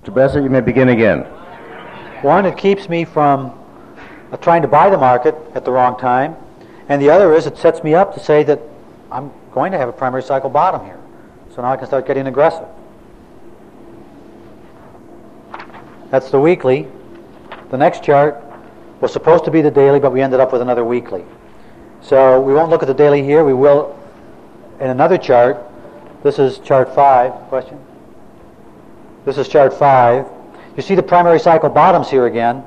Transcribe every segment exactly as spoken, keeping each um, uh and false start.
Mister Bassett, you may begin again. One, it keeps me from uh, trying to buy the market at the wrong time, and the other is it sets me up to say that I'm going to have a primary cycle bottom here. So now I can start getting aggressive. That's the weekly. The next chart was supposed to be the daily, but we ended up with another weekly. So we won't look at the daily here. We will in another chart. This is chart five. Question? This is chart five. You see the primary cycle bottoms here again.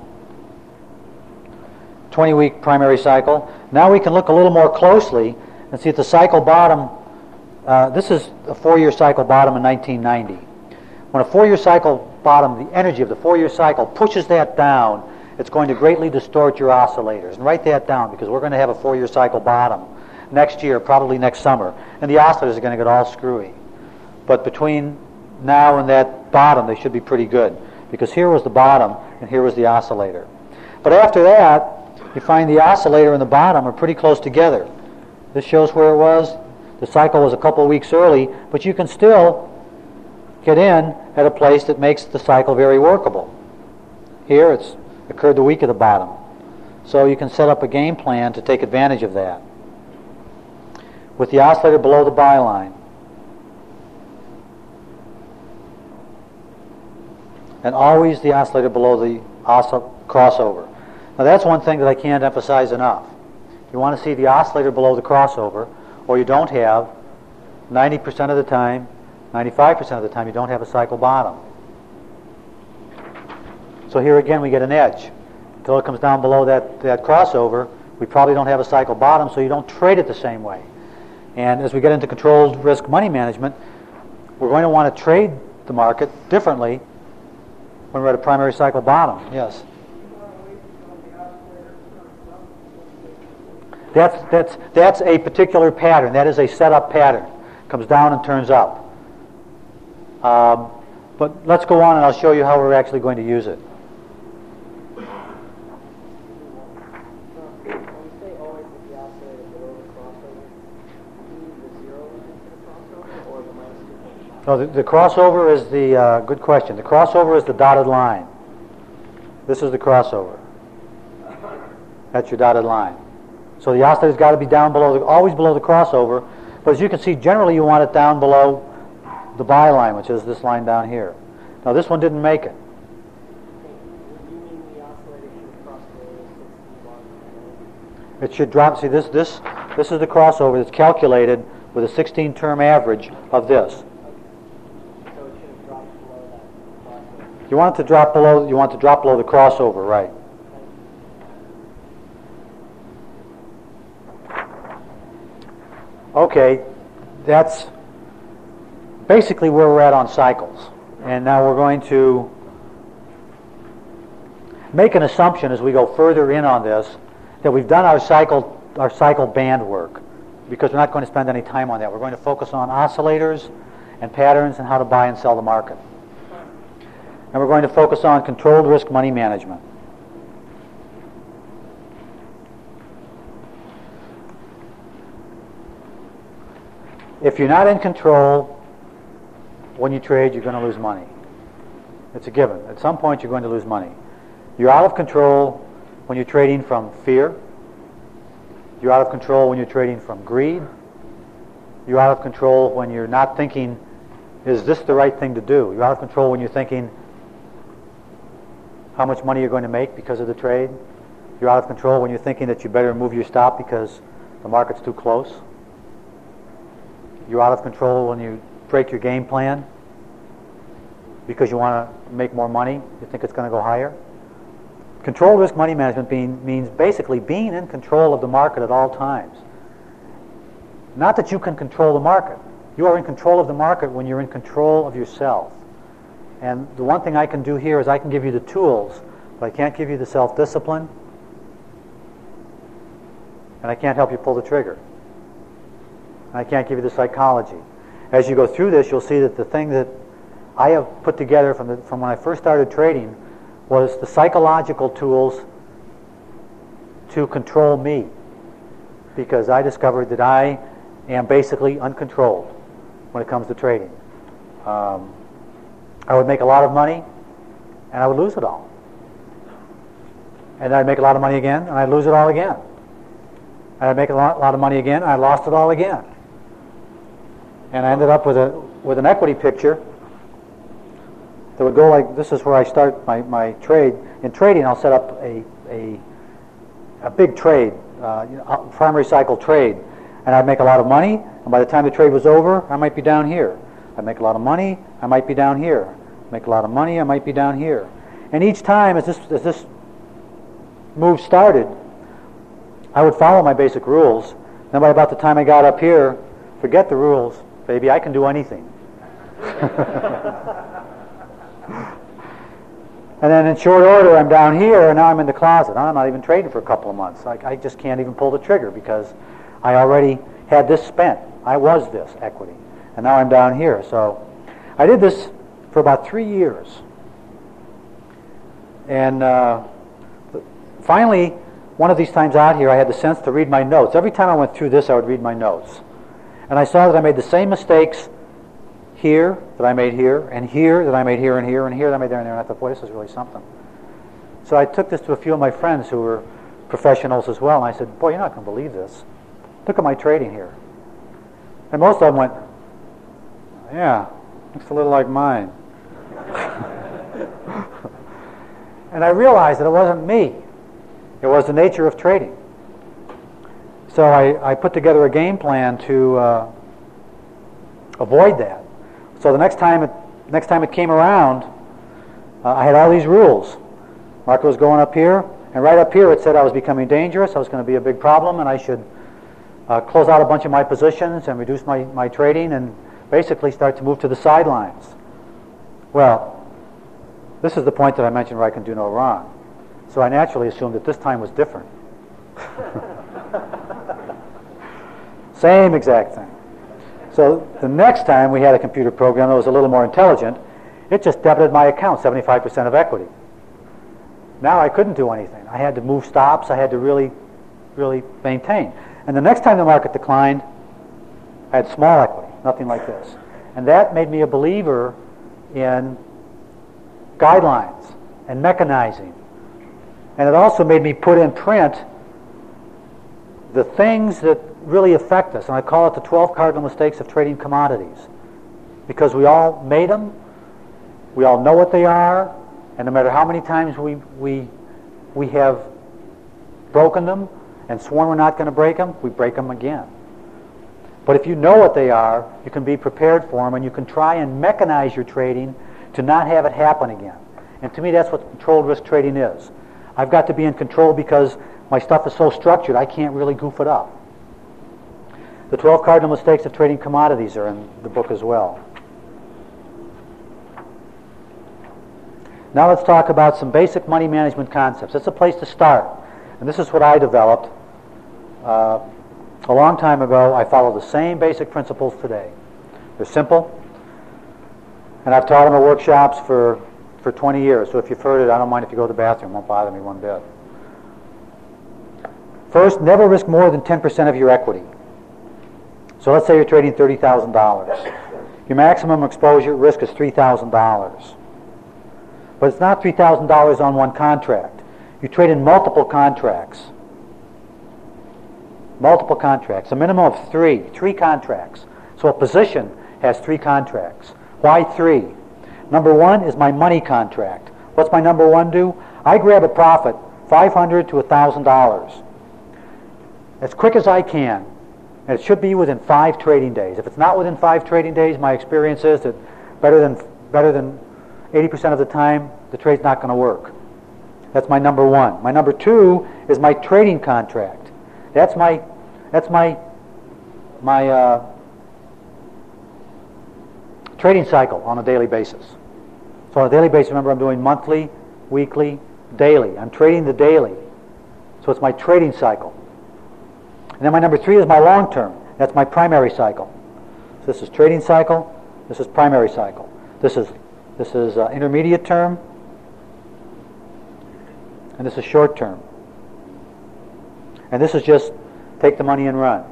twenty-week primary cycle. Now we can look a little more closely and see if the cycle bottom, uh, this is a four-year cycle bottom in nineteen ninety. When a four-year cycle bottom, the energy of the four-year cycle pushes that down, it's going to greatly distort your oscillators. And write that down, because we're going to have a four-year cycle bottom next year, probably next summer, and the oscillators are going to get all screwy. But between now and that bottom, they should be pretty good, because here was the bottom and here was the oscillator. But after that, you find the oscillator and the bottom are pretty close together. This shows where it was. The cycle was a couple of weeks early, but you can still get in at a place that makes the cycle very workable. Here it's occurred the week of the bottom. So you can set up a game plan to take advantage of that. With the oscillator below the buy line. And always the oscillator below the oscill- crossover. Now that's one thing that I can't emphasize enough. You want to see the oscillator below the crossover, or you don't have, ninety percent of the time, ninety-five percent of the time, you don't have a cycle bottom. So here again we get an edge. Until it comes down below that, that crossover, we probably don't have a cycle bottom, so you don't trade it the same way. And as we get into controlled risk money management, we're going to want to trade the market differently when we're at a primary cycle bottom. Yes? That's, that's, that's a particular pattern. That is a setup pattern. Comes down and turns up. Um, but let's go on and I'll show you how we're actually going to use it. No, the, the crossover is the, uh, good question. The crossover is the dotted line. This is the crossover. That's your dotted line. So the oscillator's got to be down below, the, always below the crossover. But as you can see, generally you want it down below the buy line, which is this line down here. Now this one didn't make it. It should drop. See, this this this is the crossover that's calculated with a sixteen term average of this. You want it to drop below. You want it to drop below the crossover, right? Okay, that's basically where we're at on cycles. And now we're going to make an assumption as we go further in on this that we've done our cycle our cycle band work, because we're not going to spend any time on that. We're going to focus on oscillators and patterns and how to buy and sell the market. And we're going to focus on controlled risk money management. If you're not in control when you trade, you're going to lose money. It's a given. At some point, you're going to lose money. You're out of control when you're trading from fear. You're out of control when you're trading from greed. You're out of control when you're not thinking, is this the right thing to do? You're out of control when you're thinking how much money you're going to make because of the trade. You're out of control when you're thinking that you better move your stop because the market's too close. You're out of control when you break your game plan because you want to make more money. You think it's going to go higher. Controlled risk money management being, means basically being in control of the market at all times. Not that you can control the market. You are in control of the market when you're in control of yourself. And the one thing I can do here is I can give you the tools, but I can't give you the self-discipline, and I can't help you pull the trigger. And I can't give you the psychology. As you go through this, you'll see that the thing that I have put together from, the, from when I first started trading was the psychological tools to control me, because I discovered that I am basically uncontrolled when it comes to trading. Um, I would make a lot of money, and I would lose it all. And then I'd make a lot of money again, and I'd lose it all again. And I'd make a lot, lot of money again, and I lost it all again. And I ended up with a with an equity picture that would go like, this is where I start my, my trade. In trading, I'll set up a a, a big trade, uh, you know, primary cycle trade, and I'd make a lot of money, and by the time the trade was over, I might be down here. I'd make a lot of money, I might be down here. Make a lot of money, I might be down here. And each time as this as this move started, I would follow my basic rules. Then by about the time I got up here, forget the rules, baby, I can do anything. And then in short order, I'm down here, and now I'm in the closet. I'm not even trading for a couple of months. I, I just can't even pull the trigger because I already had this spent. I was this equity, and now I'm down here. So I did this for about three years. And uh, finally, one of these times out here, I had the sense to read my notes. Every time I went through this, I would read my notes. And I saw that I made the same mistakes here that I made here, and here that I made here, and here, and here that I made there and there. And I thought, boy, this is really something. So I took this to a few of my friends who were professionals as well, and I said, boy, you're not going to believe this. Look at my trading here. And most of them went, yeah, looks a little like mine. And I realized that it wasn't me. It was the nature of trading. So I, I put together a game plan to uh, avoid that. So the next time it, next time it came around, uh, I had all these rules. Market was going up here, and right up here it said I was becoming dangerous, I was going to be a big problem, and I should uh, close out a bunch of my positions and reduce my, my trading and basically start to move to the sidelines. Well, this is the point that I mentioned where I can do no wrong. So I naturally assumed that this time was different. Same exact thing. So the next time we had a computer program that was a little more intelligent, it just debited my account seventy-five percent of equity. Now I couldn't do anything. I had to move stops. I had to really, really maintain. And the next time the market declined, I had small equity, nothing like this. And that made me a believer in guidelines and mechanizing. And it also made me put in print the things that really affect us. And I call it the twelve cardinal mistakes of trading commodities. Because we all made them, we all know what they are, and no matter how many times we we we have broken them and sworn we're not going to break them, we break them again. But if you know what they are, you can be prepared for them, and you can try and mechanize your trading to not have it happen again. And to me, that's what controlled risk trading is. I've got to be in control because my stuff is so structured, I can't really goof it up. The twelve cardinal mistakes of trading commodities are in the book as well. Now let's talk about some basic money management concepts. It's a place to start. And this is what I developed uh, a long time ago. I follow the same basic principles today. They're simple. And I've taught them at workshops for, for twenty years. So if you've heard it, I don't mind if you go to the bathroom. It won't bother me one bit. First, never risk more than ten percent of your equity. So let's say you're trading thirty thousand dollars. Your maximum exposure risk is three thousand dollars. But it's not three thousand dollars on one contract. You trade in multiple contracts. Multiple contracts. A minimum of three. Three contracts. So a position has three contracts. Why three? Number one is my money contract. What's my number one do? I grab a profit, five hundred dollars to one thousand dollars. As quick as I can. And it should be within five trading days. If it's not within five trading days, my experience is that better than better than eighty percent of the time, the trade's not going to work. That's my number one. My number two is my trading contract. That's my that's my my uh, trading cycle on a daily basis. So on a daily basis, remember, I'm doing monthly, weekly, daily. I'm trading the daily. So it's my trading cycle. And then my number three is my long term. That's my primary cycle. So this is trading cycle. This is primary cycle. This is this is uh, intermediate term. And this is short term. And this is just take the money and run.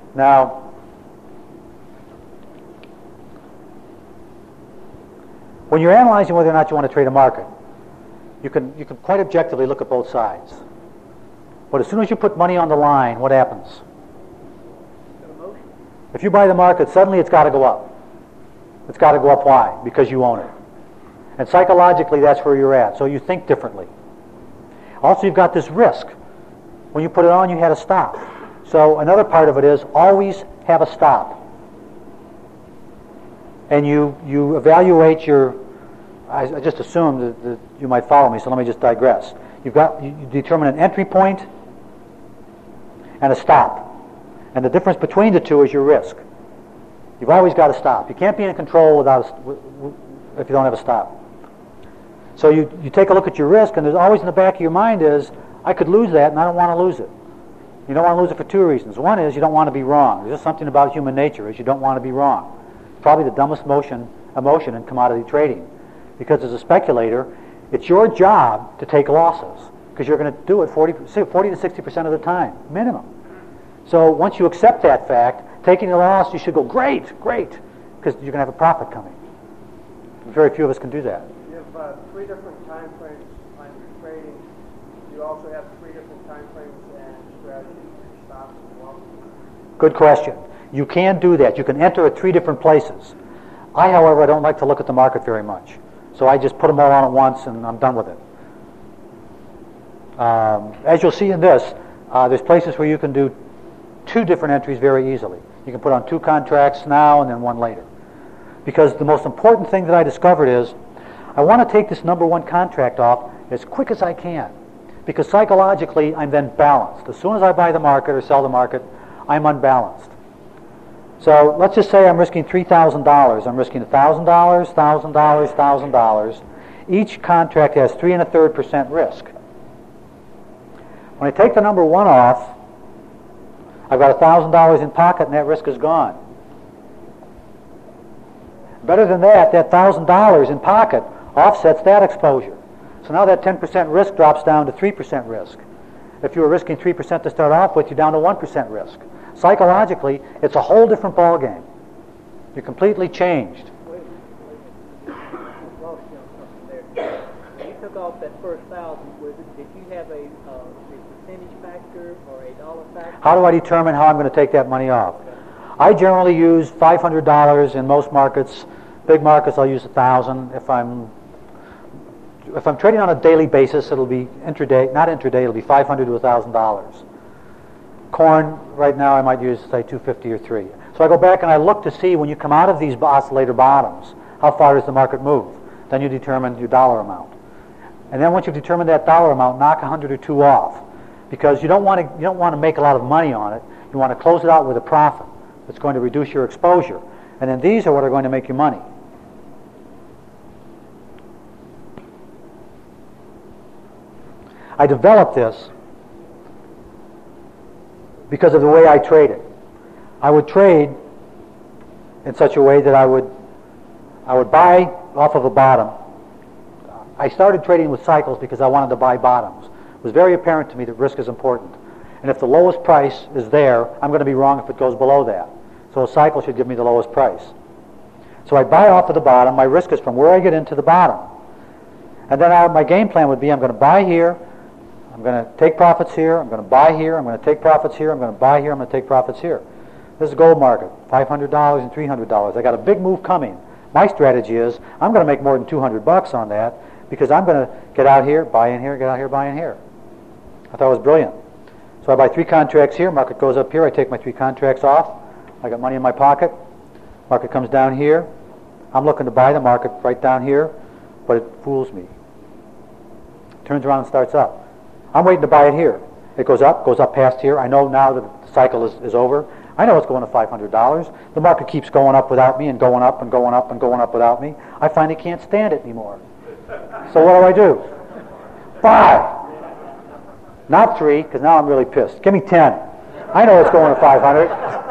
Now, When you're analyzing whether or not you want to trade a market, you can, you can quite objectively look at both sides. But as soon as you put money on the line, what happens? If you buy the market, suddenly it's got to go up. It's got to go up. Why? Because you own it. And psychologically, that's where you're at. So you think differently. Also, you've got this risk. When you put it on, you had a stop. So another part of it is always have a stop. And you, you evaluate your, I, I just assumed that, that you might follow me, so let me just digress. You've got, you, you determine an entry point and a stop. And the difference between the two is your risk. You've always got to stop. You can't be in control without a, if you don't have a stop. So you, you take a look at your risk, and there's always in the back of your mind is, I could lose that, and I don't want to lose it. You don't want to lose it for two reasons. One is you don't want to be wrong. There's just something about human nature is you don't want to be wrong. It's probably the dumbest motion, emotion in commodity trading. Because as a speculator, it's your job to take losses, because you're going to do it forty, forty to sixty percent of the time, minimum. So once you accept that fact, taking a loss, you should go, great, great, because you're going to have a profit coming. Very few of us can do that. You have uh, three different time frames on your trading. You also have three different time frames and strategies for stops as well. Good question. You can do that. You can enter at three different places. I, however, don't like to look at the market very much. So I just put them all on at once and I'm done with it. Um, as you'll see in this, uh, there's places where you can do two different entries very easily. You can put on two contracts now and then one later. Because the most important thing that I discovered is I want to take this number one contract off as quick as I can. Because psychologically, I'm then balanced. As soon as I buy the market or sell the market, I'm unbalanced. So let's just say I'm risking three thousand dollars. I'm risking one thousand dollars, one thousand dollars, one thousand dollars. Each contract has three and a third percent risk. When I take the number one off, I've got one thousand dollars in pocket and that risk is gone. Better than that, that one thousand dollars in pocket offsets that exposure. So now that ten percent risk drops down to three percent risk. If you were risking three percent to start off with, you're down to one percent risk. Psychologically, it's a whole different ballgame. You're completely changed. Wait, wait. Lost you on something there. When you took off that first thousand, was it, did you have a, uh, a percentage factor or a dollar factor? How do I determine how I'm going to take that money off? I generally use five hundred dollars in most markets. Big markets, I'll use one thousand dollars. If I'm if I'm trading on a daily basis, it'll be intraday, not intraday, it'll be five hundred dollars to one thousand dollars. Corn, right now, I might use, say, two hundred fifty dollars or three. So I go back and I look to see when you come out of these oscillator bottoms, how far does the market move? Then you determine your dollar amount. And then once you've determined that dollar amount, knock a hundred or two off. Because you don't want to you don't want to make a lot of money on it. You want to close it out with a profit that's going to reduce your exposure. And then these are what are going to make you money. I developed this because of the way I traded. I would trade in such a way that I would I would buy off of a bottom. I started trading with cycles because I wanted to buy bottoms. It was very apparent to me that risk is important. And if the lowest price is there, I'm going to be wrong if it goes below that. So a cycle should give me the lowest price. So I buy off of the bottom. My risk is from where I get into the bottom. And then I, my game plan would be I'm going to buy here, I'm going to take profits here, I'm going to buy here, I'm going to take profits here, I'm going to buy here, I'm going to take profits here. This is a gold market, five hundred dollars and three hundred dollars. I got a big move coming. My strategy is I'm going to make more than two hundred bucks on that because I'm going to get out here, buy in here, get out here, buy in here. I thought it was brilliant. So I buy three contracts here, market goes up here, I take my three contracts off, I got money in my pocket, market comes down here, I'm looking to buy the market right down here, but it fools me. Turns around and starts up. I'm waiting to buy it here. It goes up, goes up past here. I know now that the cycle is, is over. I know it's going to five hundred dollars. The market keeps going up without me and going up and going up and going up without me. I finally can't stand it anymore. So what do I do? Five. Not three, because now I'm really pissed. Give me ten. I know it's going to five hundred.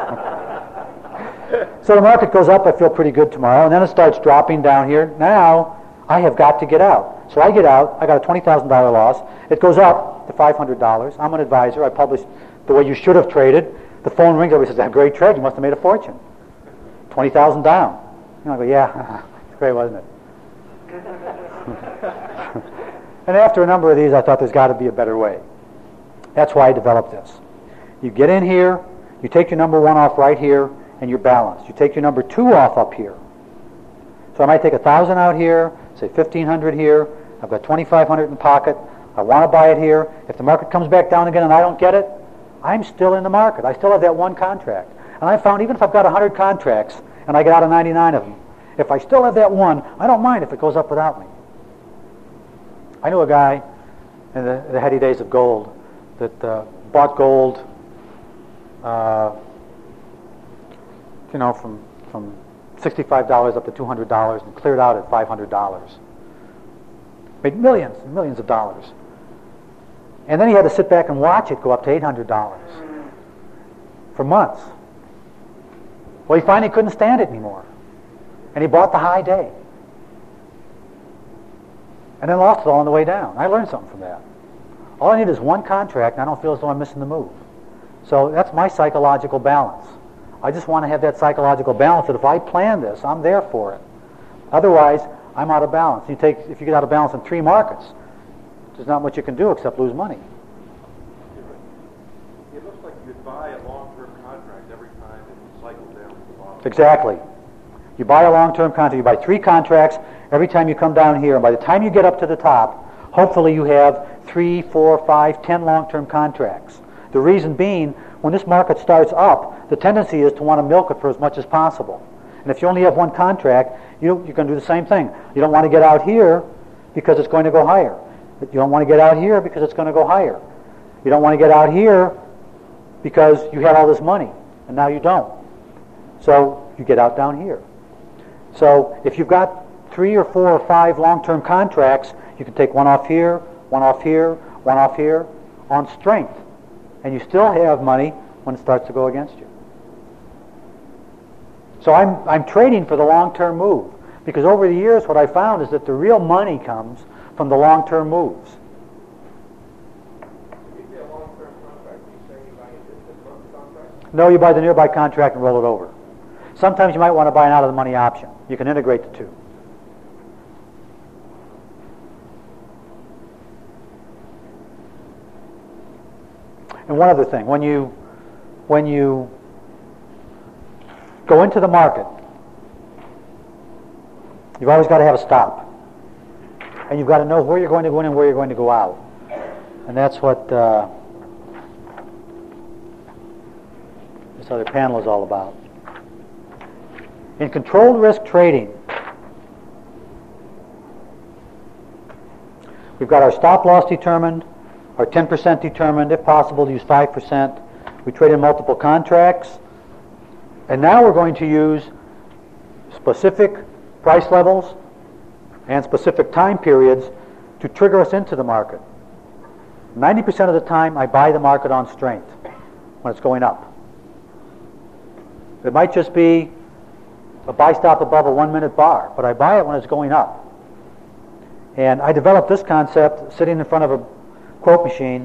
So the market goes up, I feel pretty good tomorrow, and then it starts dropping down here. Now I have got to get out. So I get out, I got a twenty thousand dollars loss. It goes up to five hundred dollars. I'm an advisor. I publish the way you should have traded. The phone rings, everybody says, "That great trade, you must have made a fortune." twenty thousand down. You know, I go, yeah, it's great, wasn't it? And after a number of these, I thought there's got to be a better way. That's why I developed this. You get in here, you take your number one off right here, and you're balanced. You take your number two off up here. So I might take a thousand out here, say fifteen hundred here. I've got twenty-five hundred in pocket. I want to buy it here. If the market comes back down again and I don't get it, I'm still in the market. I still have that one contract. And I found even if I've got one hundred contracts and I get out of ninety-nine of them, if I still have that one, I don't mind if it goes up without me. I knew a guy in the, the heady days of gold that uh, bought gold, uh, you know, from from sixty-five dollars up to two hundred dollars and cleared out at five hundred dollars. Made millions and millions of dollars. And then he had to sit back and watch it go up to eight hundred dollars for months. Well, he finally couldn't stand it anymore. And he bought the high day. And then lost it all on the way down. I learned something from that. All I need is one contract, and I don't feel as though I'm missing the move. So that's my psychological balance. I just want to have that psychological balance that if I plan this, I'm there for it. Otherwise, I'm out of balance. You take, if you get out of balance in three markets, there's not much you can do except lose money. It looks like you buy a long-term contract every time it cycles down to the bottom. Exactly. You buy a long-term contract. You buy three contracts every time you come down here. And by the time you get up to the top, hopefully you have three, four, five, ten long-term contracts. The reason being, when this market starts up, the tendency is to want to milk it for as much as possible. And if you only have one contract, you, you're going to do the same thing. You don't want to get out here because it's going to go higher. But you don't want to get out here because it's going to go higher. You don't want to get out here because you had all this money, and now you don't. So you get out down here. So if you've got three or four or five long-term contracts, you can take one off here, one off here, one off here, on strength. And you still have money when it starts to go against you. So I'm, I'm trading for the long-term move. Because over the years what I found is that the real money comes from the long-term moves. If you say a long-term contract, you say you buy a six-month contract? No, you buy the nearby contract and roll it over. Sometimes you might want to buy an out-of-the-money option. You can integrate the two. And one other thing, when you when you go into the market, you've always got to have a stop. And you've got to know where you're going to go in and where you're going to go out. And that's what uh, this other panel is all about. In controlled risk trading, we've got our stop loss determined, our ten percent determined, if possible to use five percent. We trade in multiple contracts. And now we're going to use specific price levels and specific time periods to trigger us into the market. ninety percent of the time I buy the market on strength when it's going up. It might just be a buy stop above a one minute bar, but I buy it when it's going up. And I developed this concept sitting in front of a quote machine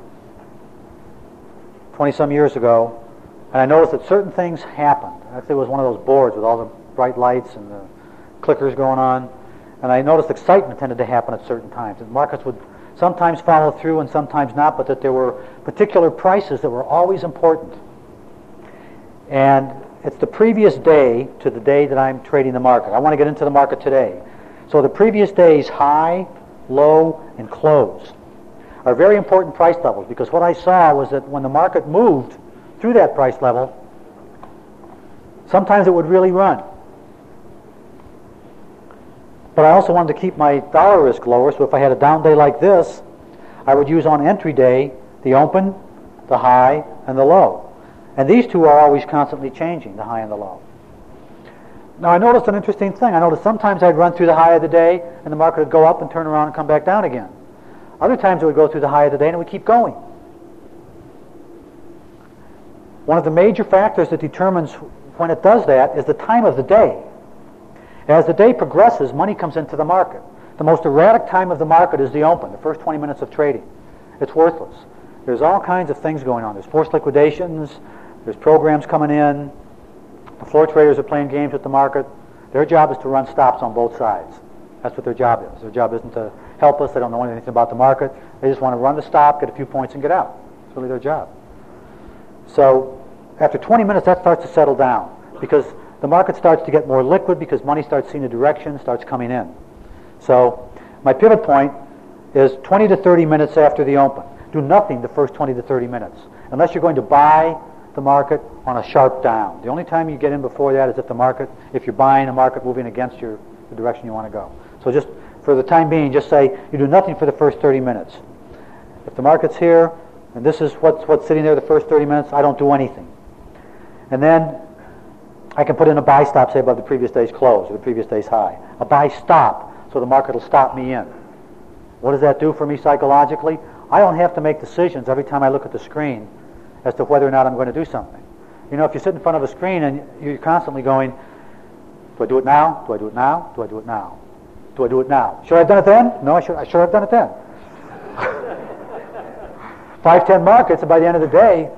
twenty some years ago, and I noticed that certain things happened. Actually, it was one of those boards with all the bright lights and the clickers going on, and I noticed excitement tended to happen at certain times. And markets would sometimes follow through and sometimes not, but that there were particular prices that were always important. And it's the previous day to the day that I'm trading the market. I want to get into the market today. So the previous day's high, low, and close are very important price levels, because what I saw was that when the market moved through that price level, sometimes it would really run. But I also wanted to keep my dollar risk lower, so if I had a down day like this, I would use on entry day the open, the high, and the low. And these two are always constantly changing, the high and the low. Now I noticed an interesting thing. I noticed sometimes I'd run through the high of the day and the market would go up and turn around and come back down again. Other times it would go through the high of the day and it would keep going. One of the major factors that determines when it does that is the time of the day. As the day progresses, money comes into the market. The most erratic time of the market is the open, the first twenty minutes of trading. It's worthless. There's all kinds of things going on. There's forced liquidations, there's programs coming in, the floor traders are playing games with the market. Their job is to run stops on both sides. That's what their job is. Their job isn't to help us. They don't know anything about the market. They just want to run the stop, get a few points, and get out. It's really their job. So after twenty minutes, that starts to settle down because the market starts to get more liquid because money starts seeing the direction, starts coming in. So my pivot point is twenty to thirty minutes after the open. Do nothing the first twenty to thirty minutes unless you're going to buy the market on a sharp down. The only time you get in before that is if the market, if you're buying a market moving against your the direction you want to go. So just for the time being, just say you do nothing for the first thirty minutes. If the market's here, and this is what's what's sitting there the first thirty minutes, I don't do anything. And then I can put in a buy stop, say above the previous day's close or the previous day's high. A buy stop, so the market will stop me in. What does that do for me psychologically? I don't have to make decisions every time I look at the screen as to whether or not I'm going to do something. You know, if you sit in front of a screen and you're constantly going, do I do it now? Do I do it now? Do I do it now? Do I do it now? Should I have done it then? No, I should I should have done it then. Five, ten markets, and by the end of the day,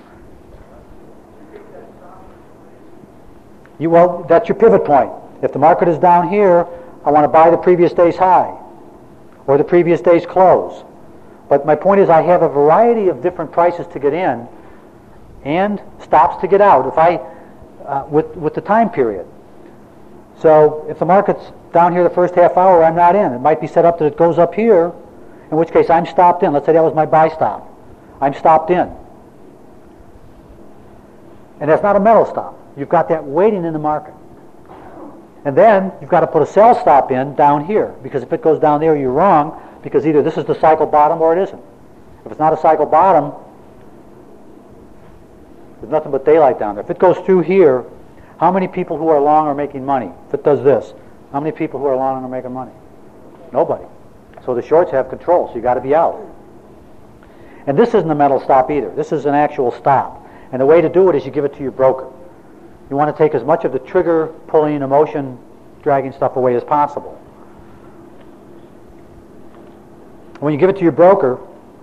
you well, that's your pivot point. If the market is down here, I want to buy the previous day's high or the previous day's close. But my point is I have a variety of different prices to get in and stops to get out if I uh, with with the time period. So if the market's down here the first half hour, I'm not in. It might be set up that it goes up here, in which case I'm stopped in. Let's say that was my buy stop. I'm stopped in. And that's not a metal stop. You've got that waiting in the market. And then you've got to put a sell stop in down here, because if it goes down there, you're wrong, because either this is the cycle bottom or it isn't. If it's not a cycle bottom, there's nothing but daylight down there. If it goes through here, how many people who are long are making money? If it does this, how many people who are long are making money? Nobody. So the shorts have control, so you got to be out. And this isn't a metal stop either. This is an actual stop. And the way to do it is you give it to your broker. You want to take as much of the trigger, pulling, emotion, dragging stuff away as possible. When you give it to your broker,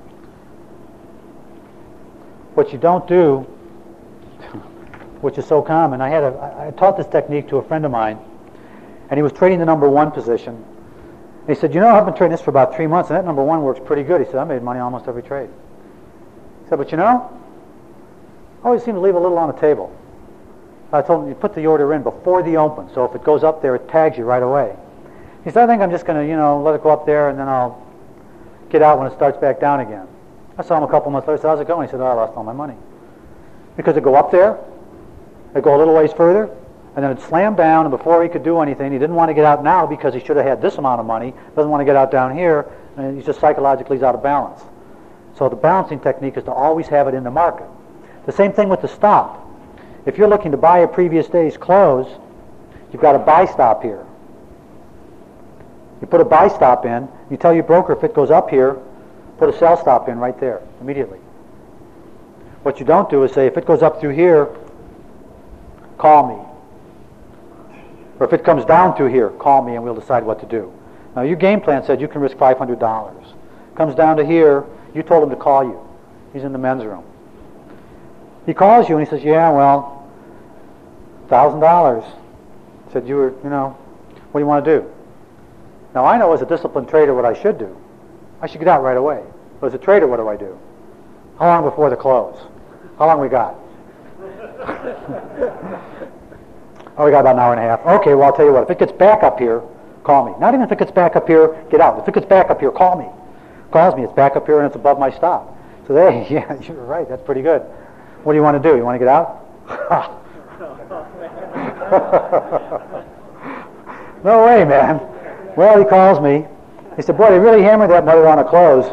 what you don't do, which is so common, I had a, I taught this technique to a friend of mine, and he was trading the number one position. And he said, you know, I've been trading this for about three months, and that number one works pretty good. He said, I made money almost every trade. He said, but you know, I always seem to leave a little on the table. I told him, you put the order in before the open, so if it goes up there, it tags you right away. He said, I think I'm just going to, you know, let it go up there, and then I'll get out when it starts back down again. I saw him a couple months later. I said, how's it going? He said, oh, I lost all my money. Because it go up there, it go a little ways further, and then it slammed down, and before he could do anything, he didn't want to get out now because he should have had this amount of money, doesn't want to get out down here, and he's just psychologically he's out of balance. So the balancing technique is to always have it in the market. The same thing with the stop. If you're looking to buy a previous day's close, you've got a buy stop here. You put a buy stop in, you tell your broker if it goes up here, put a sell stop in right there, immediately. What you don't do is say, if it goes up through here, call me. Or if it comes down through here, call me and we'll decide what to do. Now your game plan said you can risk five hundred dollars. Comes down to here, you told him to call you. He's in the men's room. He calls you and he says, yeah, well, one thousand dollars. Said, you were, you know, what do you want to do? Now I know as a disciplined trader what I should do. I should get out right away. But as a trader, what do I do? How long before the close? How long we got? Oh, we got about an hour and a half. Okay, well, I'll tell you what. If it gets back up here, call me. Not even if it gets back up here, get out. If it gets back up here, call me. Calls me, it's back up here and it's above my stop. So there, yeah, you're right. That's pretty good. What do you want to do? You want to get out? No way, man. Well, he calls me. He said, boy, they really hammered that mother on a close.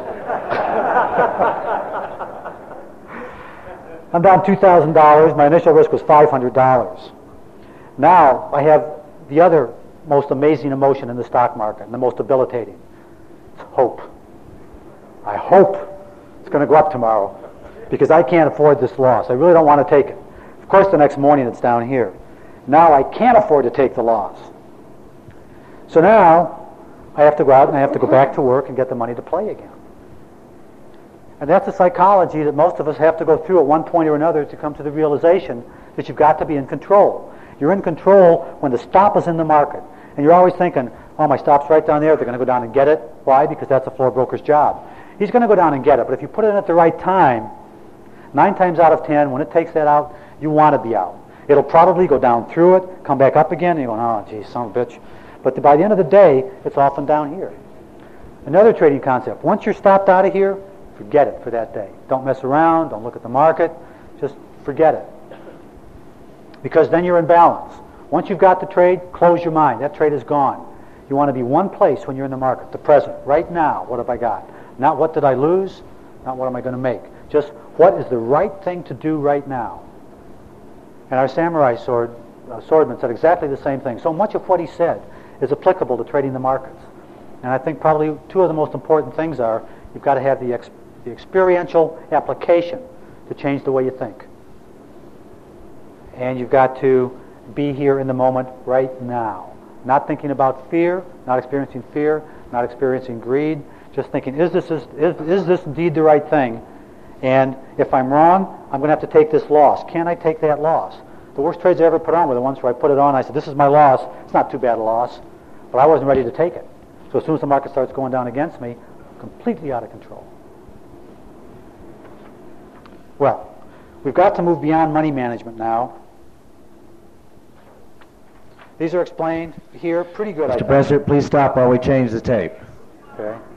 I'm down two thousand dollars. My initial risk was five hundred dollars. Now I have the other most amazing emotion in the stock market, and the most debilitating. It's hope. I hope it's going to go up tomorrow because I can't afford this loss. I really don't want to take it. Of course, the next morning it's down here. Now I can't afford to take the loss. So now I have to go out and I have to go back to work and get the money to play again. And that's a psychology that most of us have to go through at one point or another to come to the realization that you've got to be in control. You're in control when the stop is in the market. And you're always thinking, oh, my stop's right down there, they're going to go down and get it. Why? Because that's a floor broker's job. He's going to go down and get it, but if you put it in at the right time, nine times out of ten, when it takes that out, you want to be out. It'll probably go down through it, come back up again, and you're going, oh, geez, son of a bitch. But by the end of the day, it's often down here. Another trading concept, once you're stopped out of here, forget it for that day. Don't mess around, don't look at the market, just forget it. Because then you're in balance. Once you've got the trade, close your mind. That trade is gone. You want to be one place when you're in the market, the present, right now, what have I got? Not what did I lose, not what am I going to make. Just what is the right thing to do right now. And our samurai sword, uh, swordman said exactly the same thing. So much of what he said is applicable to trading the markets. And I think probably two of the most important things are you've got to have the, ex- the experiential application to change the way you think. And you've got to be here in the moment right now. Not thinking about fear, not experiencing fear, not experiencing greed, just thinking, is this, is, is, is this indeed the right thing? And if I'm wrong, I'm going to have to take this loss. Can I take that loss? The worst trades I ever put on were the ones where I put it on, I said, this is my loss. It's not too bad a loss, but I wasn't ready to take it. So as soon as the market starts going down against me, I'm completely out of control. Well, we've got to move beyond money management now. These are explained here pretty good, I Mister think. President, please stop while we change the tape. Okay.